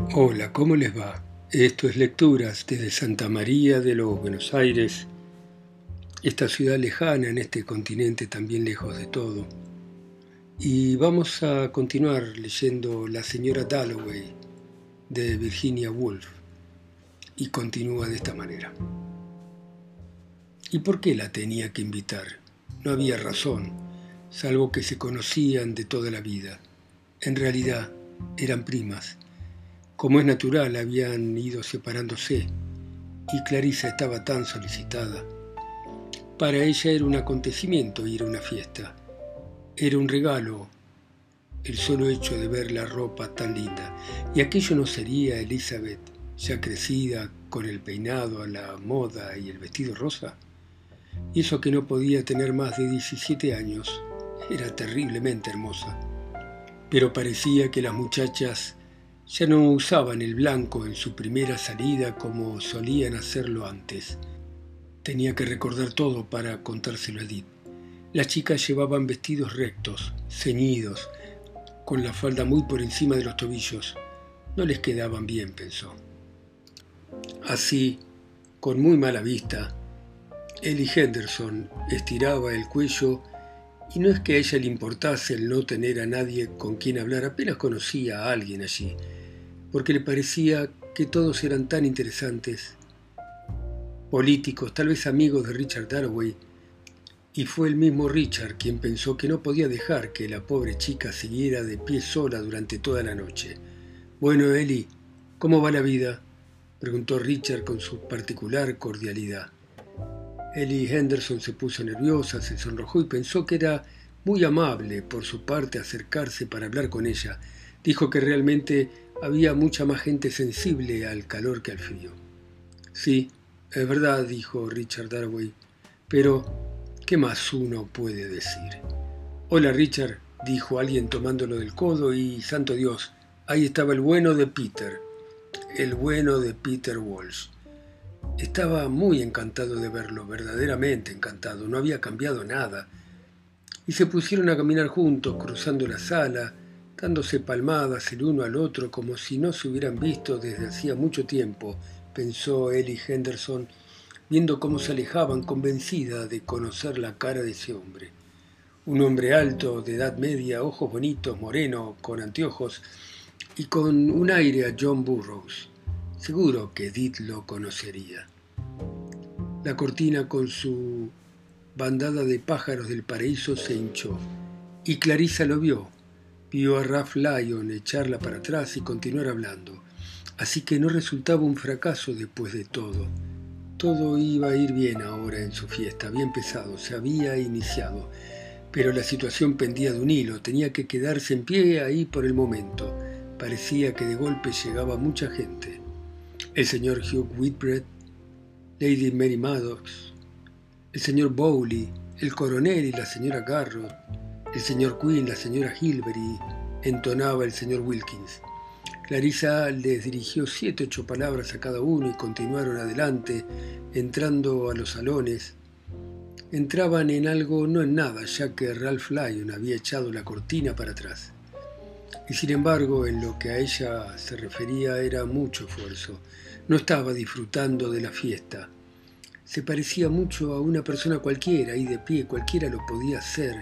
Hola, ¿cómo les va? Esto es Lecturas desde Santa María de los Buenos Aires, esta ciudad lejana en este continente también lejos de todo. Y vamos a continuar leyendo La señora Dalloway de Virginia Woolf. Y continúa de esta manera. ¿Y por qué la tenía que invitar? No había razón, salvo que se conocían de toda la vida. En realidad, eran primas. Como es natural, habían ido separándose, y Clarissa estaba tan solicitada. Para ella era un acontecimiento ir a una fiesta. Era un regalo el solo hecho de ver la ropa tan linda. Y aquello no sería Elizabeth, ya crecida, con el peinado a la moda y el vestido rosa. Y eso que no podía tener más de 17 años, era terriblemente hermosa. Pero parecía que las muchachas ya no usaban el blanco en su primera salida como solían hacerlo antes. Tenía que recordar todo para contárselo a Edith. Las chicas llevaban vestidos rectos, ceñidos, con la falda muy por encima de los tobillos. No les quedaban bien, pensó. Así, con muy mala vista, Ellie Henderson estiraba el cuello y no es que a ella le importase el no tener a nadie con quien hablar, apenas conocía a alguien allí, porque le parecía que todos eran tan interesantes, políticos, tal vez amigos de Richard Dalloway, y fue el mismo Richard quien pensó que no podía dejar que la pobre chica siguiera de pie sola durante toda la noche. «Bueno, Ellie, ¿cómo va la vida?», preguntó Richard con su particular cordialidad. Ellie Henderson se puso nerviosa, se sonrojó y pensó que era muy amable por su parte acercarse para hablar con ella. Dijo que realmente había mucha más gente sensible al calor que al frío. «Sí, es verdad», dijo Richard Dalloway, «pero ¿qué más uno puede decir?». «Hola, Richard», dijo alguien tomándolo del codo y, santo Dios, ahí estaba el bueno de Peter Walsh. Estaba muy encantado de verlo, verdaderamente encantado, no había cambiado nada. Y se pusieron a caminar juntos, cruzando la sala, dándose palmadas el uno al otro como si no se hubieran visto desde hacía mucho tiempo, pensó Ellie Henderson, viendo cómo se alejaban, convencida de conocer la cara de ese hombre. Un hombre alto, de edad media, ojos bonitos, moreno, con anteojos y con un aire a John Burroughs. Seguro que Edith lo conocería. La cortina con su bandada de pájaros del paraíso se hinchó, y Clarissa lo vio. Vio a Ralph Lyon echarla para atrás y continuar hablando. Así que no resultaba un fracaso después de todo. Todo iba a ir bien ahora en su fiesta, había empezado, se había iniciado. Pero la situación pendía de un hilo, tenía que quedarse en pie ahí por el momento. Parecía que de golpe llegaba mucha gente. El señor Hugh Whitbread, Lady Mary Maddox, el señor Bowley, el coronel y la señora Garrott, el señor Quinn, la señora Hilbery, entonaba el señor Wilkins. Clarissa les dirigió 7 u 8 palabras a cada uno y continuaron adelante, entrando a los salones. Entraban en algo, no en nada, ya que Ralph Lyon había echado la cortina para atrás. Y sin embargo, en lo que a ella se refería era mucho esfuerzo. No estaba disfrutando de la fiesta. Se parecía mucho a una persona cualquiera, ahí de pie, cualquiera lo podía hacer.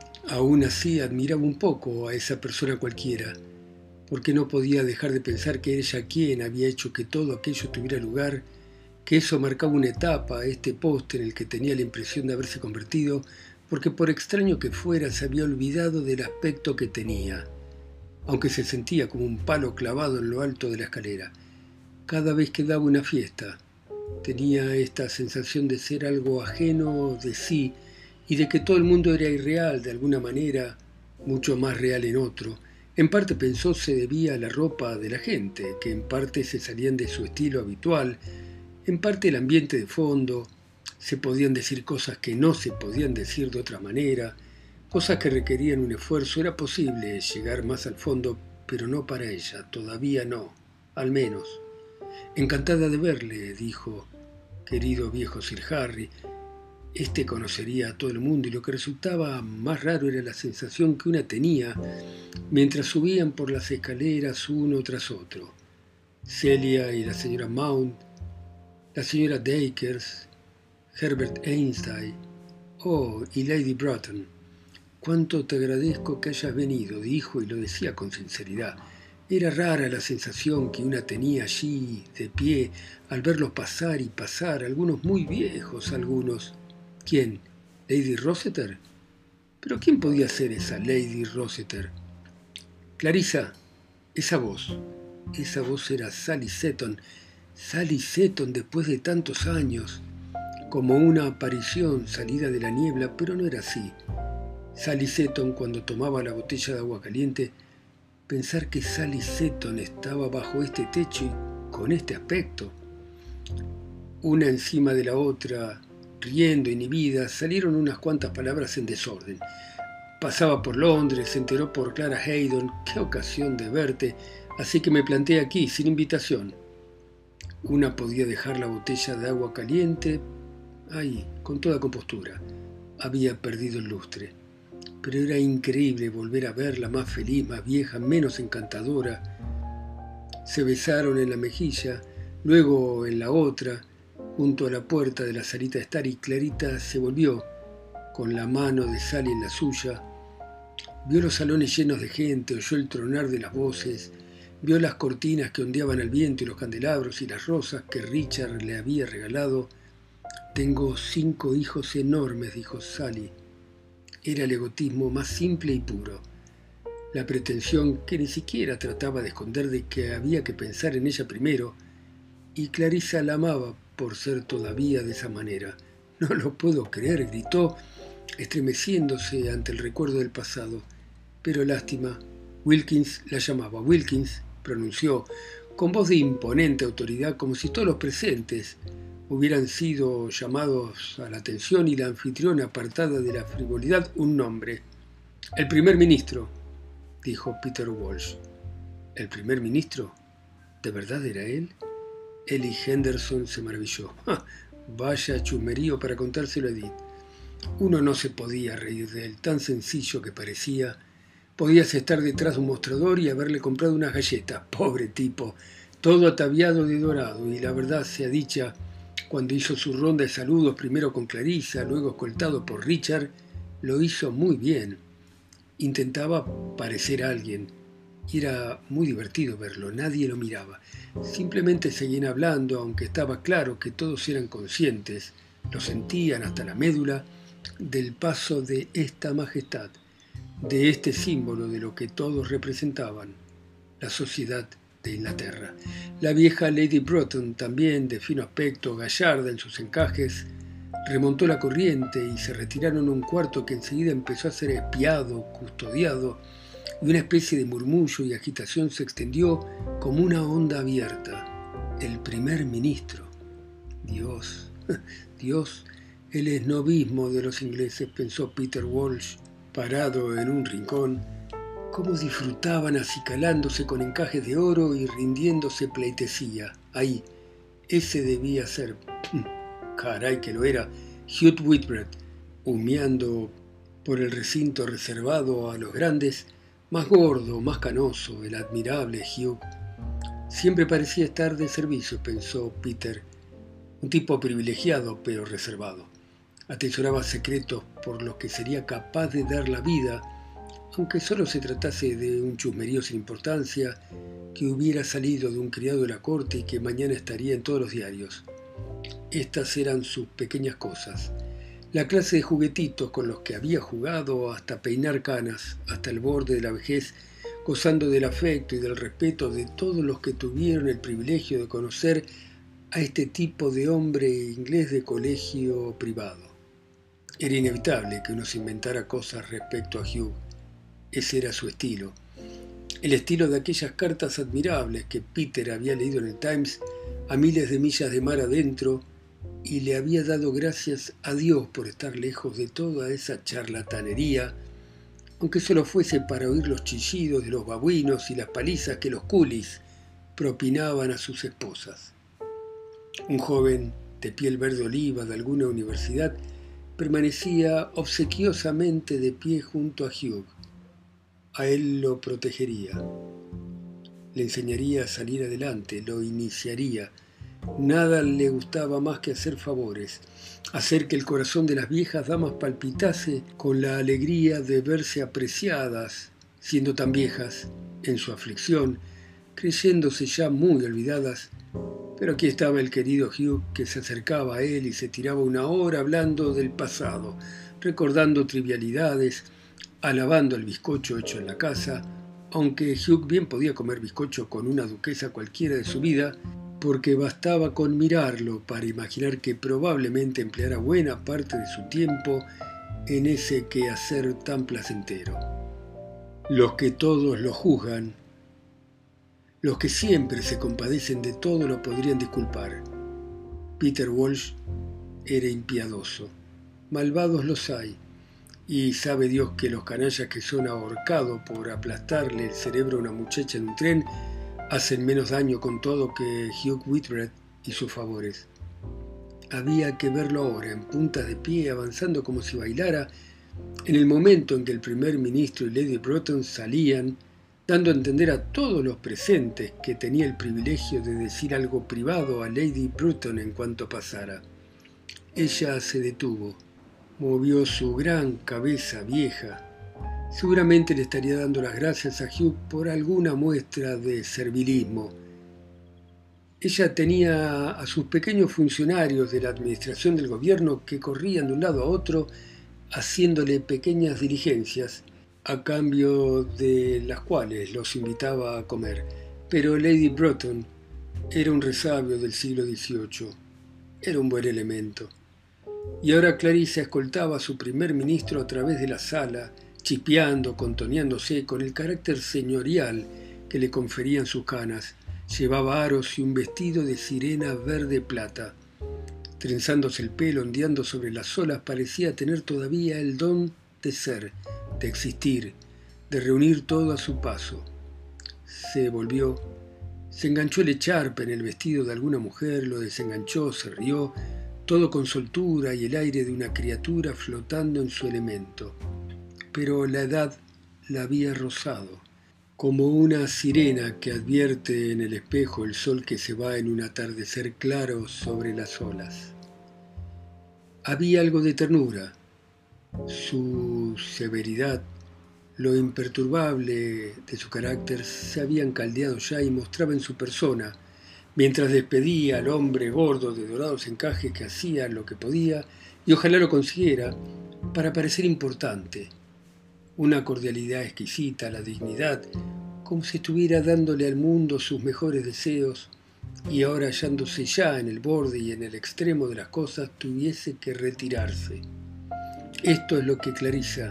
Aún así admiraba un poco a esa persona cualquiera, porque no podía dejar de pensar que era ella quien había hecho que todo aquello tuviera lugar, que eso marcaba una etapa, este poste en el que tenía la impresión de haberse convertido, porque por extraño que fuera se había olvidado del aspecto que tenía, aunque se sentía como un palo clavado en lo alto de la escalera. Cada vez que daba una fiesta, tenía esta sensación de ser algo ajeno de sí y de que todo el mundo era irreal de alguna manera, mucho más real en otro. En parte pensó se debía a la ropa de la gente, que en parte se salían de su estilo habitual, en parte el ambiente de fondo, se podían decir cosas que no se podían decir de otra manera, cosas que requerían un esfuerzo. Era posible llegar más al fondo, pero no para ella, todavía no, al menos. «Encantada de verle», dijo, «querido viejo Sir Harry». Este conocería a todo el mundo y lo que resultaba más raro era la sensación que una tenía mientras subían por las escaleras uno tras otro. Celia y la señora Mount, la señora Dacres, Herbert Einstein, y Lady Broughton. «Cuánto te agradezco que hayas venido», dijo, y lo decía con sinceridad. Era rara la sensación que una tenía allí, de pie, al verlos pasar y pasar, algunos muy viejos, algunos. ¿Quién? ¿Lady Rossiter? ¿Pero quién podía ser esa Lady Rossiter? Clarissa, esa voz era Sally Seton. Sally Seton después de tantos años, como una aparición salida de la niebla, pero no era así. Sally Seton, cuando tomaba la botella de agua caliente, pensar que Sally Seton estaba bajo este techo y con este aspecto. Una encima de la otra, riendo, inhibidas, salieron unas cuantas palabras en desorden. Pasaba por Londres, se enteró por Clara Haydon. «Qué ocasión de verte, así que me planté aquí, sin invitación». Una podía dejar la botella de agua caliente ahí, con toda compostura. Había perdido el lustre. Pero era increíble volver a verla más feliz, más vieja, menos encantadora. Se besaron en la mejilla, luego en la otra, junto a la puerta de la salita de estar, y Clarita se volvió, con la mano de Sally en la suya. Vio los salones llenos de gente, oyó el tronar de las voces, vio las cortinas que ondeaban al viento y los candelabros y las rosas que Richard le había regalado. «Tengo 5 hijos enormes», dijo Sally. Era el egotismo más simple y puro. La pretensión que ni siquiera trataba de esconder de que había que pensar en ella primero, y Clarissa la amaba por ser todavía de esa manera. «No lo puedo creer», gritó, estremeciéndose ante el recuerdo del pasado. «Pero lástima». Wilkins la llamaba. «Wilkins», pronunció, con voz de imponente autoridad, como si todos los presentes hubieran sido llamados a la atención, y la anfitriona, apartada de la frivolidad, un nombre. «El primer ministro», dijo Peter Walsh. «¿El primer ministro? ¿De verdad era él?» Ellie Henderson se maravilló. Vaya chusmerío para contárselo a Edith. Uno no se podía reír de él, tan sencillo que parecía. Podías estar detrás de un mostrador y haberle comprado unas galletas. Pobre tipo, todo ataviado de dorado, y la verdad sea dicha, cuando hizo su ronda de saludos, primero con Clarissa, luego escoltado por Richard, lo hizo muy bien. Intentaba parecer alguien, y era muy divertido verlo. Nadie lo miraba. Simplemente seguían hablando, aunque estaba claro que todos eran conscientes, lo sentían hasta la médula, del paso de esta majestad, de este símbolo de lo que todos representaban, la sociedad de Inglaterra. La vieja Lady Broughton, también de fino aspecto, gallarda en sus encajes, remontó la corriente y se retiraron a un cuarto que enseguida empezó a ser espiado, custodiado, y una especie de murmullo y agitación se extendió como una onda abierta. El primer ministro. Dios, Dios, el esnobismo de los ingleses, pensó Peter Walsh, parado en un rincón. Cómo disfrutaban acicalándose con encajes de oro y rindiéndose pleitesía. Ahí, ese debía ser, caray que lo era, Hugh Whitbread, humeando por el recinto reservado a los grandes, más gordo, más canoso, el admirable Hugh. Siempre parecía estar de servicio, pensó Peter, un tipo privilegiado pero reservado. Atesoraba secretos por los que sería capaz de dar la vida, aunque solo se tratase de un chusmerío sin importancia que hubiera salido de un criado de la corte y que mañana estaría en todos los diarios. Estas eran sus pequeñas cosas, la clase de juguetitos con los que había jugado hasta peinar canas, hasta el borde de la vejez, gozando del afecto y del respeto de todos los que tuvieron el privilegio de conocer a este tipo de hombre inglés de colegio privado. Era inevitable que uno se inventara cosas respecto a Hugh. Ese era su estilo. El estilo de aquellas cartas admirables que Peter había leído en el Times a miles de millas de mar adentro, y le había dado gracias a Dios por estar lejos de toda esa charlatanería, aunque solo fuese para oír los chillidos de los babuinos y las palizas que los coolies propinaban a sus esposas. Un joven de piel verde oliva de alguna universidad permanecía obsequiosamente de pie junto a Hugh. A él lo protegería. Le enseñaría a salir adelante, lo iniciaría. Nada le gustaba más que hacer favores, hacer que el corazón de las viejas damas palpitase con la alegría de verse apreciadas, siendo tan viejas, en su aflicción, creyéndose ya muy olvidadas. Pero aquí estaba el querido Hugh, que se acercaba a él y se tiraba una hora hablando del pasado, recordando trivialidades, alabando el bizcocho hecho en la casa, aunque Hugh bien podía comer bizcocho con una duquesa cualquiera de su vida, porque bastaba con mirarlo para imaginar que probablemente empleara buena parte de su tiempo en ese quehacer tan placentero. Los que todos lo juzgan, los que siempre se compadecen de todo, lo podrían disculpar. Peter Walsh era impiadoso. Malvados los hay, y sabe Dios que los canallas que son ahorcados por aplastarle el cerebro a una muchacha en un tren hacen menos daño con todo que Hugh Whitbread y sus favores. Había que verlo ahora, en punta de pie, avanzando como si bailara, en el momento en que el primer ministro y Lady Broughton salían, dando a entender a todos los presentes que tenía el privilegio de decir algo privado a Lady Broughton en cuanto pasara. Ella se detuvo, movió su gran cabeza vieja. Seguramente le estaría dando las gracias a Hugh por alguna muestra de servilismo. Ella tenía a sus pequeños funcionarios de la administración del gobierno que corrían de un lado a otro haciéndole pequeñas diligencias, a cambio de las cuales los invitaba a comer. Pero Lady Broughton era un resabio del siglo XVIII. Era un buen elemento. Y ahora Clarissa escoltaba a su primer ministro a través de la sala, chispeando, contoneándose con el carácter señorial que le conferían sus canas. Llevaba aros y un vestido de sirena verde plata. Trenzándose el pelo, ondeando sobre las olas, parecía tener todavía el don de ser, de existir, de reunir todo a su paso. Se volvió, se enganchó el echarpe en el vestido de alguna mujer, lo desenganchó, se rió, todo con soltura y el aire de una criatura flotando en su elemento. Pero la edad la había rozado, como una sirena que advierte en el espejo el sol que se va en un atardecer claro sobre las olas. Había algo de ternura. Su severidad, lo imperturbable de su carácter se habían caldeado ya y mostraba en su persona, mientras despedía al hombre gordo de dorados encajes que hacía lo que podía, y ojalá lo consiguiera, para parecer importante. Una cordialidad exquisita, la dignidad, como si estuviera dándole al mundo sus mejores deseos, y ahora hallándose ya en el borde y en el extremo de las cosas, tuviese que retirarse. Esto es lo que Clarissa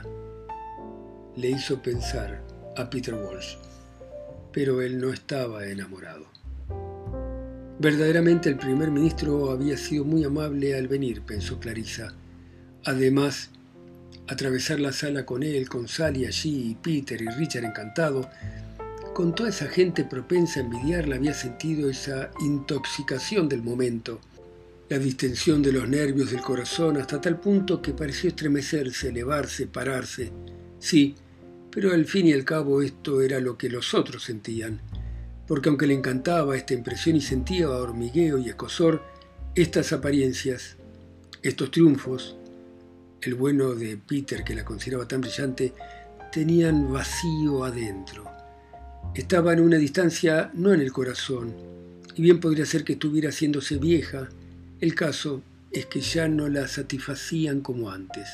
le hizo pensar a Peter Walsh, pero él no estaba enamorado. Verdaderamente el primer ministro había sido muy amable al venir, pensó Clarissa. Además, atravesar la sala con él, con Sally allí y Peter y Richard encantado, con toda esa gente propensa a envidiarla, había sentido esa intoxicación del momento, la distensión de los nervios del corazón hasta tal punto que pareció estremecerse, elevarse, pararse. Sí, pero al fin y al cabo esto era lo que los otros sentían, porque aunque le encantaba esta impresión y sentía hormigueo y escozor, estas apariencias, estos triunfos, el bueno de Peter, que la consideraba tan brillante, tenían vacío adentro. Estaba en una distancia, no en el corazón, y bien podría ser que estuviera haciéndose vieja. El caso es que ya no la satisfacían como antes.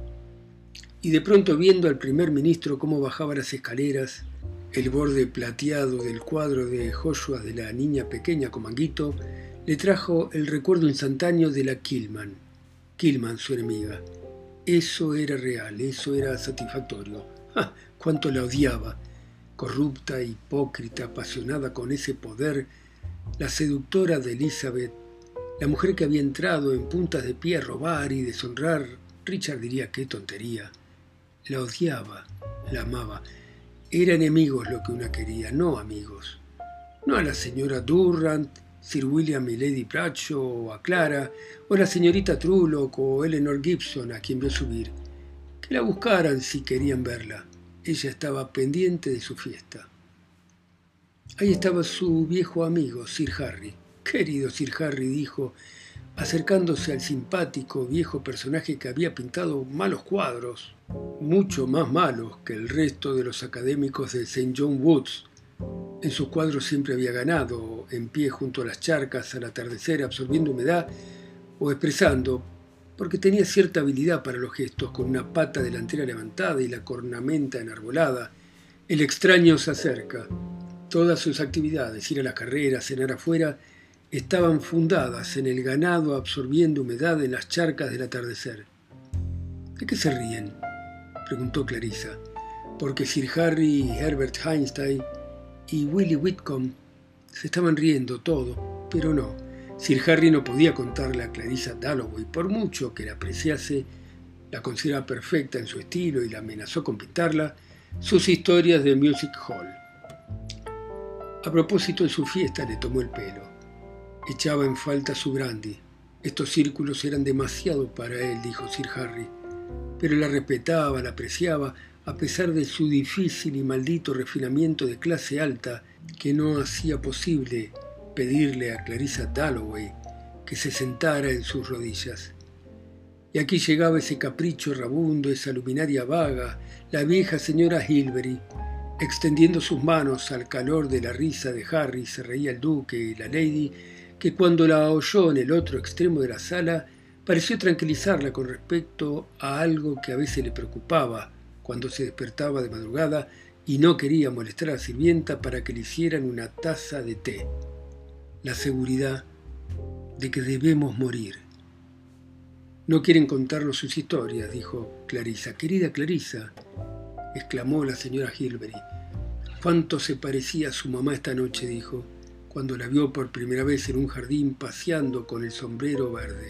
Y de pronto, viendo al primer ministro cómo bajaba las escaleras, el borde plateado del cuadro de Joshua de la niña pequeña con manguito, le trajo el recuerdo instantáneo de la Killman, su enemiga. Eso era real, eso era satisfactorio. ¡Ah! ¡Cuánto la odiaba! Corrupta, hipócrita, apasionada con ese poder, la seductora de Elizabeth, la mujer que había entrado en puntas de pie a robar y deshonrar. Richard diría qué tontería. La odiaba, la amaba. Eran enemigos lo que una quería, no amigos. No a la señora Durrant, Sir William y Lady Bradshaw, o a Clara, o a la señorita Trullock o Eleanor Gibson, a quien vio subir. Que la buscaran si querían verla. Ella estaba pendiente de su fiesta. Ahí estaba su viejo amigo, Sir Harry. Querido Sir Harry, dijo, acercándose al simpático viejo personaje que había pintado malos cuadros, mucho más malos que el resto de los académicos de St. John Woods. En sus cuadros siempre había ganado, en pie junto a las charcas al atardecer, absorbiendo humedad o expresando, porque tenía cierta habilidad para los gestos, con una pata delantera levantada y la cornamenta enarbolada. El extraño se acerca. Todas sus actividades, ir a la carrera, cenar afuera, estaban fundadas en el ganado absorbiendo humedad en las charcas del atardecer. ¿De qué se ríen?, preguntó Clarissa. Porque Sir Harry y Herbert Einstein y Willie Whitcomb se estaban riendo todo, pero no. Sir Harry no podía contarle a Clarissa Dalloway, por mucho que la apreciase, la consideraba perfecta en su estilo y la amenazó con pintarla, sus historias de Music Hall. A propósito de su fiesta le tomó el pelo. Echaba en falta su brandy. Estos círculos eran demasiado para él, dijo Sir Harry, pero la respetaba, la apreciaba, a pesar de su difícil y maldito refinamiento de clase alta, que no hacía posible pedirle a Clarissa Dalloway que se sentara en sus rodillas. Y aquí llegaba ese capricho errabundo, esa luminaria vaga, la vieja señora Hilbery. Extendiendo sus manos al calor de la risa de Harry, se reía el duque y la lady, que cuando la oyó en el otro extremo de la sala, pareció tranquilizarla con respecto a algo que a veces le preocupaba cuando se despertaba de madrugada y no quería molestar a la sirvienta para que le hicieran una taza de té. La seguridad de que debemos morir. No quieren contarnos sus historias, dijo Clarissa. Querida Clarissa, exclamó la señora Hilbery. Cuánto se parecía a su mamá esta noche, dijo, cuando la vio por primera vez en un jardín paseando con el sombrero verde.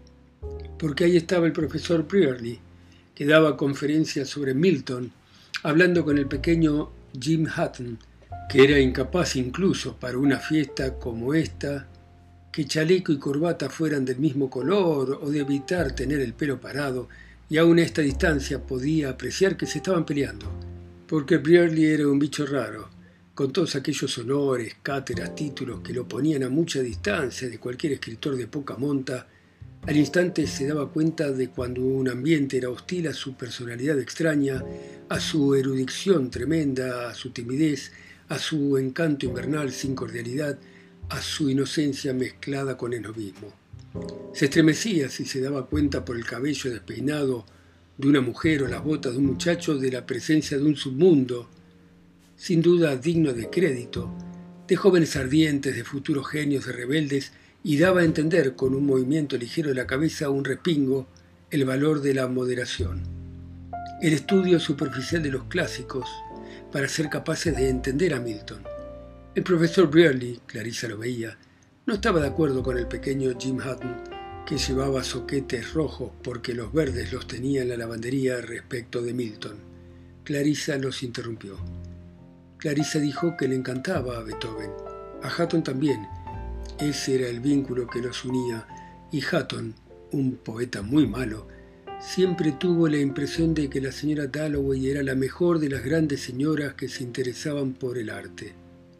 Porque ahí estaba el profesor Brierley, que daba conferencias sobre Milton, hablando con el pequeño Jim Hutton, que era incapaz incluso para una fiesta como esta, que chaleco y corbata fueran del mismo color o de evitar tener el pelo parado, y aún a esta distancia podía apreciar que se estaban peleando, porque Brierley era un bicho raro, con todos aquellos honores, cátedras, títulos que lo ponían a mucha distancia de cualquier escritor de poca monta. Al instante se daba cuenta de cuando un ambiente era hostil a su personalidad extraña, a su erudición tremenda, a su timidez, a su encanto invernal sin cordialidad, a su inocencia mezclada con esnobismo. Se estremecía si se daba cuenta por el cabello despeinado de una mujer o las botas de un muchacho de la presencia de un submundo, sin duda digno de crédito, de jóvenes ardientes, de futuros genios, de rebeldes, y daba a entender con un movimiento ligero de la cabeza un respingo el valor de la moderación. El estudio superficial de los clásicos para ser capaces de entender a Milton. El profesor Brierley, Clarissa lo veía, no estaba de acuerdo con el pequeño Jim Hutton, que llevaba soquetes rojos porque los verdes los tenía en la lavandería respecto de Milton. Clarissa los interrumpió. Clarissa dijo que le encantaba a Beethoven, a Hutton también. Ese era el vínculo que los unía, y Hutton, un poeta muy malo, siempre tuvo la impresión de que la señora Dalloway era la mejor de las grandes señoras que se interesaban por el arte.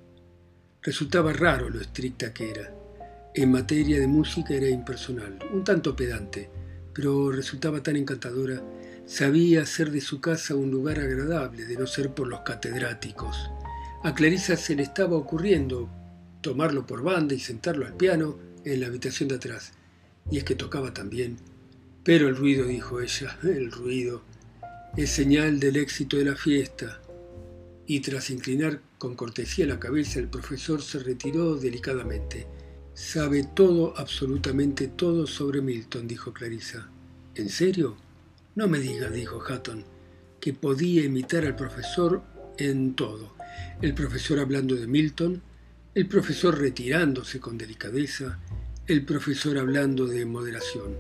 Resultaba raro lo estricta que era. En materia de música era impersonal, un tanto pedante, pero resultaba tan encantadora. Sabía hacer de su casa un lugar agradable, de no ser por los catedráticos. A Clarissa se le estaba ocurriendo tomarlo por banda y sentarlo al piano en la habitación de atrás. Y es que tocaba también. Pero el ruido, dijo ella, el ruido es señal del éxito de la fiesta. Y tras inclinar con cortesía la cabeza, el profesor se retiró delicadamente. Sabe todo, absolutamente todo sobre Milton, dijo Clarissa. ¿En serio? No me diga, dijo Hutton, que podía imitar al profesor en todo. El profesor hablando de Milton, el profesor retirándose con delicadeza, el profesor hablando de moderación.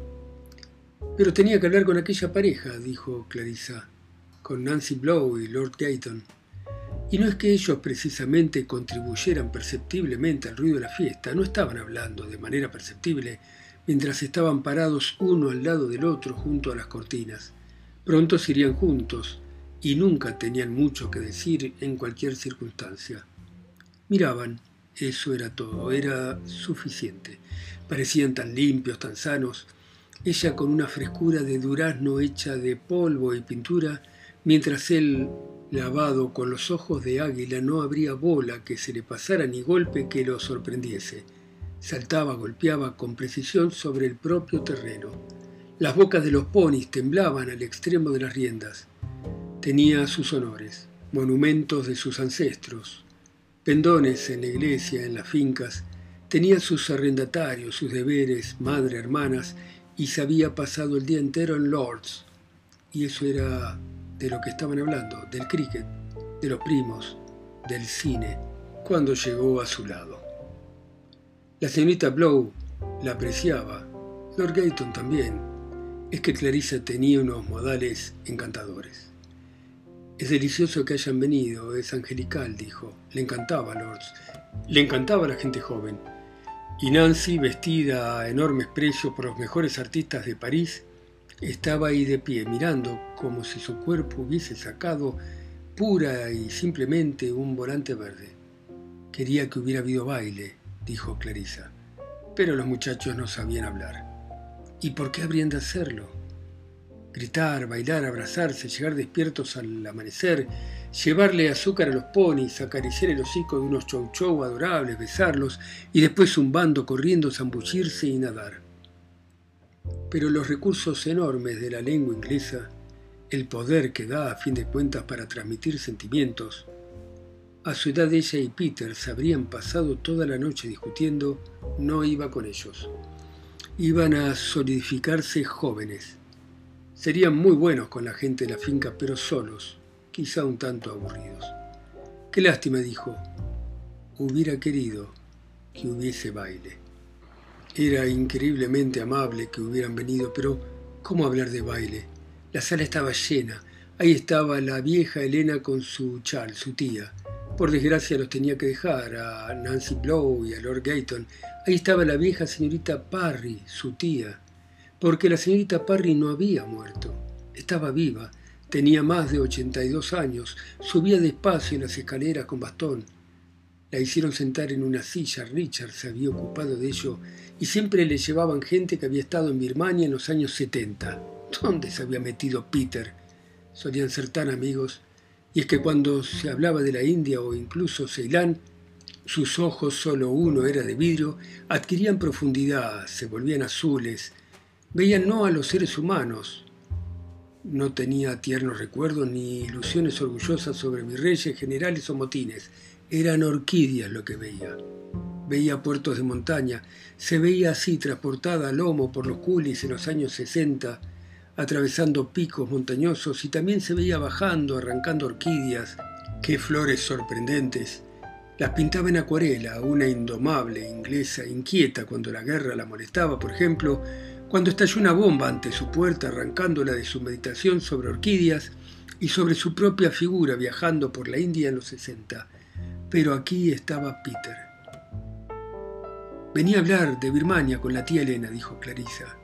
Pero tenía que hablar con aquella pareja, dijo Clarissa, con Nancy Blow y Lord Gayton. Y no es que ellos precisamente contribuyeran perceptiblemente al ruido de la fiesta, no estaban hablando de manera perceptible mientras estaban parados uno al lado del otro junto a las cortinas. Pronto se irían juntos y nunca tenían mucho que decir en cualquier circunstancia. Miraban, eso era todo, era suficiente. Parecían tan limpios, tan sanos. Ella con una frescura de durazno hecha de polvo y pintura, mientras él, lavado con los ojos de águila, no habría bola que se le pasara ni golpe que lo sorprendiese. Saltaba, golpeaba con precisión sobre el propio terreno. Las bocas de los ponis temblaban al extremo de las riendas. Tenía sus honores, monumentos de sus ancestros, pendones en la iglesia, en las fincas. Tenía sus arrendatarios, sus deberes, madre, hermanas, y se había pasado el día entero en Lord's. Y eso era de lo que estaban hablando, del cricket, de los primos, del cine, cuando llegó a su lado. La señorita Blow la apreciaba, Lord Gayton también. Es que Clarissa tenía unos modales encantadores. Es delicioso que hayan venido, es angelical, dijo. Le encantaba Lords, le encantaba la gente joven. Y Nancy, vestida a enormes precios por los mejores artistas de París, estaba ahí de pie, mirando como si su cuerpo hubiese sacado pura y simplemente un volante verde. Quería que hubiera habido baile, dijo Clarissa, pero los muchachos no sabían hablar. ¿Y por qué habrían de hacerlo? Gritar, bailar, abrazarse, llegar despiertos al amanecer, llevarle azúcar a los ponis, acariciar el hocico de unos chou-chou adorables, besarlos y después zumbando, corriendo, zambullirse y nadar. Pero los recursos enormes de la lengua inglesa, el poder que da a fin de cuentas para transmitir sentimientos, a su edad ella y Peter se habrían pasado toda la noche discutiendo, no iba con ellos. Iban a solidificarse jóvenes. Serían muy buenos con la gente de la finca, pero solos, quizá un tanto aburridos. Qué lástima, dijo. Hubiera querido que hubiese baile. Era increíblemente amable que hubieran venido, pero ¿cómo hablar de baile? La sala estaba llena. Ahí estaba la vieja Elena con su chal, su tía. Por desgracia los tenía que dejar, a Nancy Blow y a Lord Gayton. Ahí estaba la vieja señorita Parry, su tía. Porque la señorita Parry no había muerto. Estaba viva, tenía más de 82 años, subía despacio en las escaleras con bastón. La hicieron sentar en una silla, Richard se había ocupado de ello, y siempre le llevaban gente que había estado en Birmania en los años 70. ¿Dónde se había metido Peter? Solían ser tan amigos. Y es que cuando se hablaba de la India o incluso Ceilán, sus ojos, solo uno era de vidrio, adquirían profundidad, se volvían azules, veían no a los seres humanos. No tenía tiernos recuerdos ni ilusiones orgullosas sobre virreyes, generales o motines. Eran orquídeas lo que veía. Veía puertos de montaña, se veía así transportada a lomo por los coolies en los años 60, atravesando picos montañosos, y también se veía bajando, arrancando orquídeas. ¡Qué flores sorprendentes! Las pintaba en acuarela, una indomable inglesa inquieta cuando la guerra la molestaba, por ejemplo, cuando estalló una bomba ante su puerta arrancándola de su meditación sobre orquídeas y sobre su propia figura viajando por la India en los 60. Pero aquí estaba Peter. Venía a hablar de Birmania con la tía Elena, dijo Clarissa.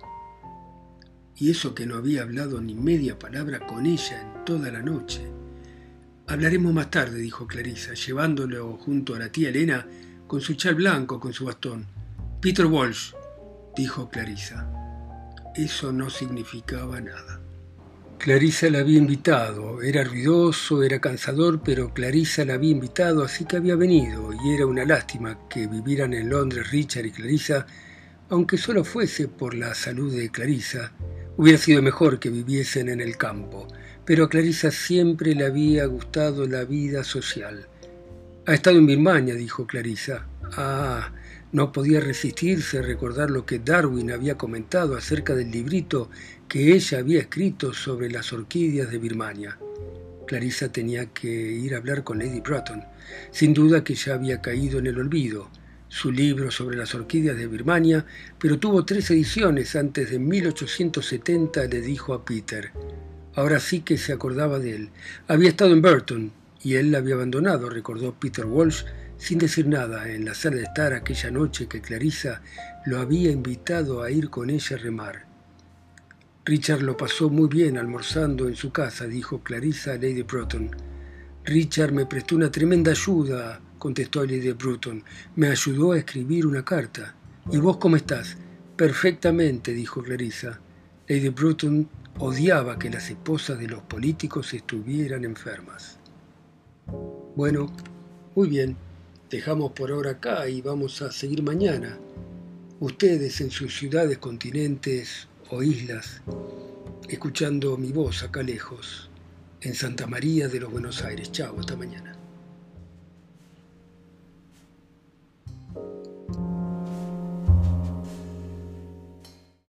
Y eso que no había hablado ni media palabra con ella en toda la noche. Hablaremos más tarde, dijo Clarissa, llevándolo junto a la tía Elena con su chal blanco, con su bastón. Peter Walsh, dijo Clarissa. Eso no significaba nada. Clarissa la había invitado. Era ruidoso, era cansador, pero Clarissa la había invitado, así que había venido, y era una lástima que vivieran en Londres Richard y Clarissa, aunque solo fuese por la salud de Clarissa. Hubiera sido mejor que viviesen en el campo, pero a Clarissa siempre le había gustado la vida social. Ha estado en Birmania, dijo Clarissa. Ah, no podía resistirse a recordar lo que Darwin había comentado acerca del librito que ella había escrito sobre las orquídeas de Birmania. Clarissa tenía que ir a hablar con Lady Broughton. Sin duda que ya había caído en el olvido su libro sobre las orquídeas de Birmania, pero tuvo 3 ediciones antes de 1870, le dijo a Peter. Ahora sí que se acordaba de él. Había estado en Burton y él la había abandonado, recordó Peter Walsh, sin decir nada, en la sala de estar aquella noche que Clarissa lo había invitado a ir con ella a remar. Richard lo pasó muy bien almorzando en su casa, dijo Clarissa a Lady Broughton. Richard me prestó una tremenda ayuda contestó Lady Bruton. Me ayudó a escribir una carta. ¿Y vos cómo estás? Perfectamente, dijo Clarissa. Lady Bruton odiaba que las esposas de los políticos estuvieran enfermas. Bueno, muy bien. Dejamos por ahora acá y vamos a seguir mañana. Ustedes en sus ciudades, continentes o islas, escuchando mi voz acá lejos, en Santa María de los Buenos Aires. Chao, hasta mañana.